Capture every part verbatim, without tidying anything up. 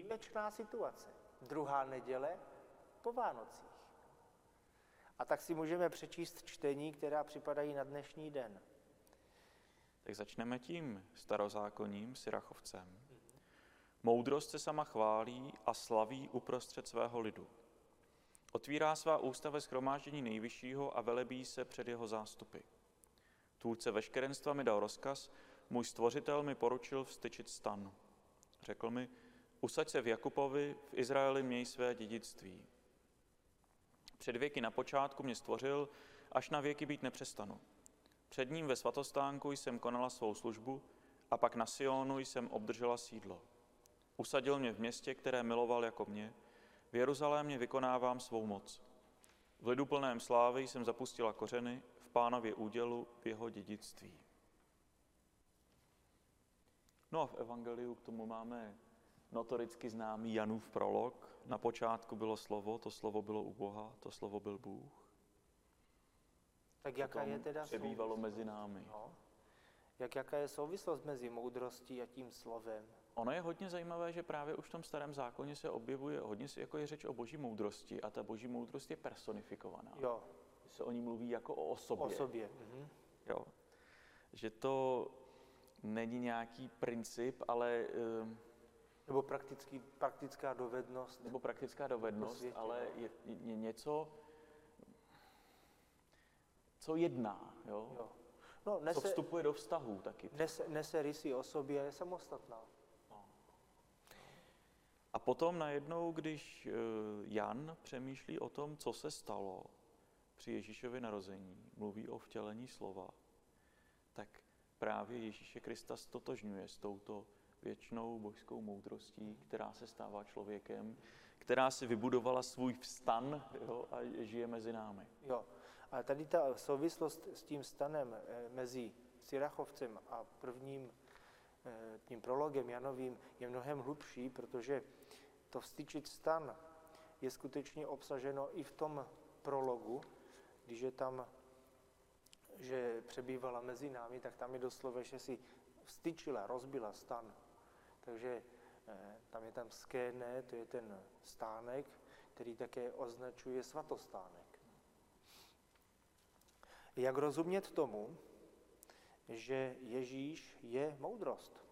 Výjimečná situace. Druhá neděle po Vánocích. A tak si můžeme přečíst čtení, která připadají na dnešní den. Tak začneme tím starozákonním Sirachovcem. Moudrost se sama chválí a slaví uprostřed svého lidu. Otvírá svá ústa ve shromáždění nejvyššího a velebí se před jeho zástupy. Tvůrce veškerenstva mi dal rozkaz, můj stvořitel mi poručil vztyčit stan. Řekl mi, usaď se v Jakubovi, v Izraeli měj své dědictví. Před věky na počátku mě stvořil, až na věky být nepřestanu. Před ním ve svatostánku jsem konala svou službu a pak na Sionu jsem obdržela sídlo. Usadil mě v městě, které miloval jako mě, v Jeruzalémě vykonávám svou moc. V lidu plném slávy jsem zapustila kořeny, v Pánově údělu, v jeho dědictví. No a v evangeliu k tomu máme notoricky známý Janův prolog. Na počátku bylo slovo, to slovo bylo u Boha, to slovo byl Bůh. Tak jaká je teda přebývalo mezi námi. No. Jak, jaká je souvislost mezi moudrostí a tím slovem? Ono je hodně zajímavé, že právě už v tom starém zákoně se objevuje hodně, jako je řeč o boží moudrosti a ta boží moudrost je personifikovaná. Jo. Se o ní mluví jako o osobě. O sobě. Mhm. Jo. Že to není nějaký princip, ale... Nebo praktický, praktická dovednost. Nebo praktická dovednost, světě, ale je, je něco, co jedná, jo? Jo. No, nese, co vstupuje do vztahů taky. Nese, nese rysy o sobě, je samostatná. No. A potom najednou, když Jan přemýšlí o tom, co se stalo při Ježíšově narození, mluví o vtělení slova, tak právě Ježíše Krista stotožňuje s touto věčnou božskou moudrostí, která se stává člověkem, která si vybudovala svůj vstan, jo, a žije mezi námi. Jo, a tady ta souvislost s tím stanem mezi Sirachovcem a prvním tím prologem Janovým je mnohem hlubší, protože to vztyčit stan je skutečně obsaženo i v tom prologu, když je tam, že přebývala mezi námi, tak tam je doslova, že si vztyčila, rozbila stan. Takže eh, tam je tam skéne, to je ten stánek, který také označuje svatostánek. Jak rozumět tomu, že Ježíš je moudrost?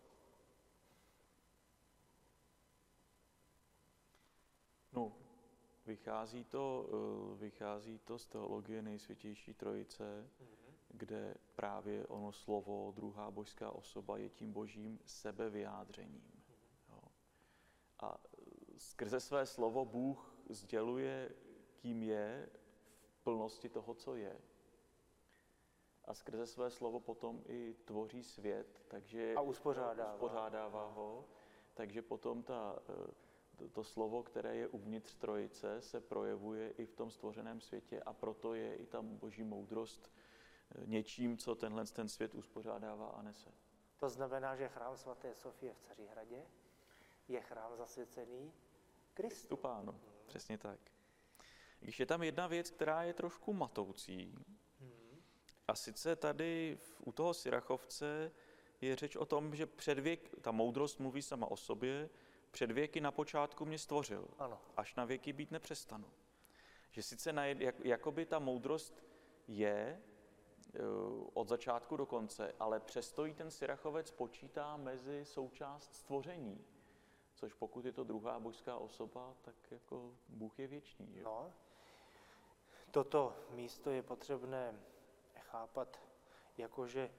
No, vychází to, vychází to z teologie Nejsvětější Trojice, mm-hmm. kde právě ono slovo, druhá božská osoba je tím božím sebevyjádřením. Jo. A skrze své slovo Bůh sděluje, kým je v plnosti toho, co je. A skrze své slovo potom i tvoří svět, takže a uspořádává, uspořádává ho, takže potom ta, to slovo, které je uvnitř Trojice, se projevuje i v tom stvořeném světě a proto je i tam boží moudrost něčím, co tenhle ten svět uspořádává a nese. To znamená, že chrám svaté Sofie v Cařihradě je chrám zasvěcený Kristu. Pánu, přesně tak. Když je tam jedna věc, která je trošku matoucí, a sice tady u toho Sirachovce je řeč o tom, že předvěk, ta moudrost mluví sama o sobě, před věky na počátku mě stvořil, ano. Až na věky být nepřestanu. Že sice na, jak, jakoby ta moudrost je uh, od začátku do konce, ale přesto jí ten Sirachovec počítá mezi součást stvoření. Což pokud je to druhá božská osoba, tak jako Bůh je věčný. Že? No, toto místo je potřebné chápat, jakože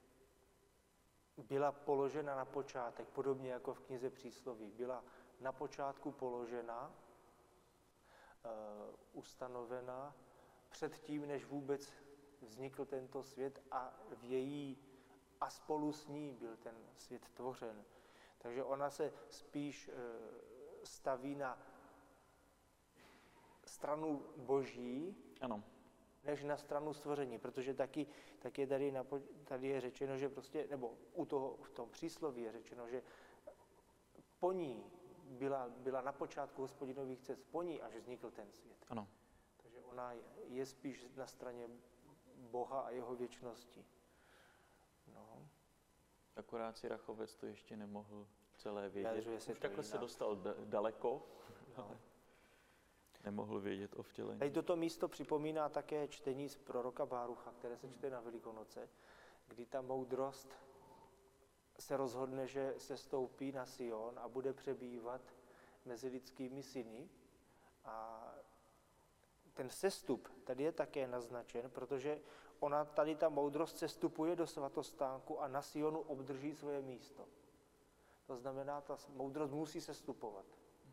byla položena na počátek, podobně jako v knize Přísloví, byla na počátku položena, uh, ustanovena předtím, než vůbec vznikl tento svět a v její a spolu s ní byl ten svět tvořen. Takže ona se spíš uh, staví na stranu boží, ano. než na stranu stvoření, protože taky, taky je tady, tady je řečeno, že prostě, nebo u toho, v tom přísloví je řečeno, že po ní byla, byla na počátku Hospodinových cest, po ní až vznikl ten svět. Ano. Takže ona je spíš na straně Boha a jeho věčnosti. No. Akorát Sirachovec to ještě nemohl celé vědět. vyjadřuje se Už to takhle jinak. se dostal da- daleko, No. ale nemohl vědět o vtělení. Tady toto místo připomíná také čtení z proroka Bárucha, které se čte na Velikonoce, kdy ta moudrost se rozhodne, že se stoupí na Sion a bude přebývat mezi lidskými syny. A ten sestup tady je také naznačen, protože ona tady ta moudrost sestupuje do svatostánku a na Sionu obdrží svoje místo. To znamená, ta moudrost musí sestupovat.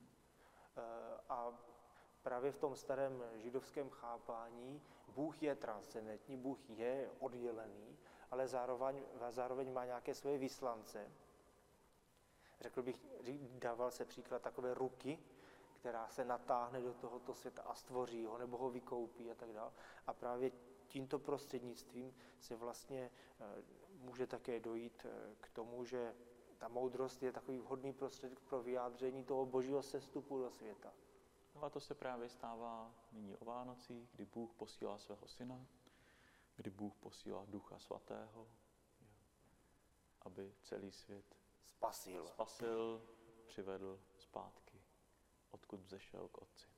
A právě v tom starém židovském chápání Bůh je transcendentní, Bůh je oddělený, ale zároveň, zároveň má nějaké svoje vyslance. Řekl bych, dával se příklad takové ruky, která se natáhne do tohoto světa a stvoří ho, nebo ho vykoupí a tak dále. A právě tímto prostřednictvím se vlastně může také dojít k tomu, že ta moudrost je takový vhodný prostředek pro vyjádření toho božího sestupu do světa. No a to se právě stává nyní o Vánocích, kdy Bůh posílá svého syna, kdy Bůh posílá Ducha Svatého, aby celý svět Spasil. spasil, přivedl zpátky, odkud vzešel k Otci.